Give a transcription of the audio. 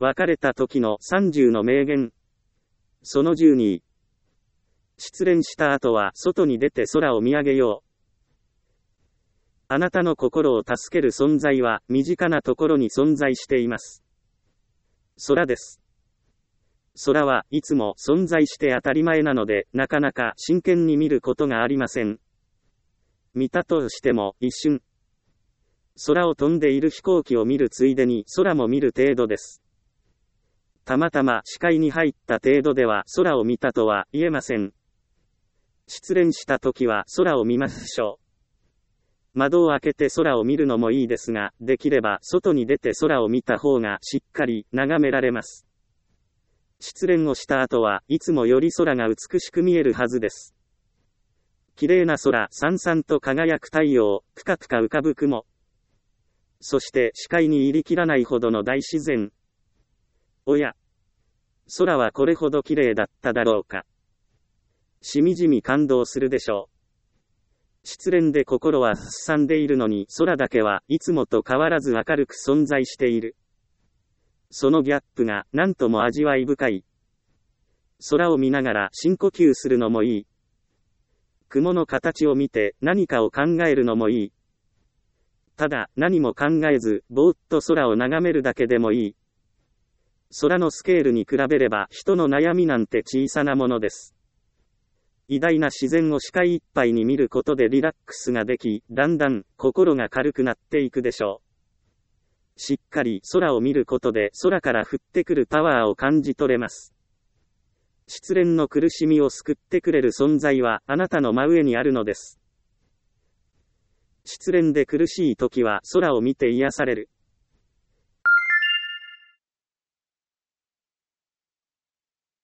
別れた時の30の名言。その12。失恋した後は外に出て空を見上げよう。あなたの心を助ける存在は身近なところに存在しています。空です。空はいつも存在して当たり前なので、なかなか真剣に見ることがありません。見たとしても一瞬。空を飛んでいる飛行機を見るついでに空も見る程度です。たまたま視界に入った程度では空を見たとは言えません。失恋した時は空を見ましょう。窓を開けて空を見るのもいいですが、できれば外に出て空を見た方がしっかり眺められます。失恋をした後はいつもより空が美しく見えるはずです。綺麗な空、さんさんと輝く太陽、ぷかぷか浮かぶ雲。そして視界に入りきらないほどの大自然。おや、空はこれほど綺麗だっただろうか。しみじみ感動するでしょう。失恋で心はすさんでいるのに空だけはいつもと変わらず明るく存在している。そのギャップが何とも味わい深い。空を見ながら深呼吸するのもいい。雲の形を見て何かを考えるのもいい。ただ何も考えずぼーっと空を眺めるだけでもいい。空のスケールに比べれば人の悩みなんて小さなものです。偉大な自然を視界いっぱいに見ることでリラックスができ、だんだん心が軽くなっていくでしょう。しっかり空を見ることで空から降ってくるパワーを感じ取れます。失恋の苦しみを救ってくれる存在はあなたの真上にあるのです。失恋で苦しい時は空を見て癒される。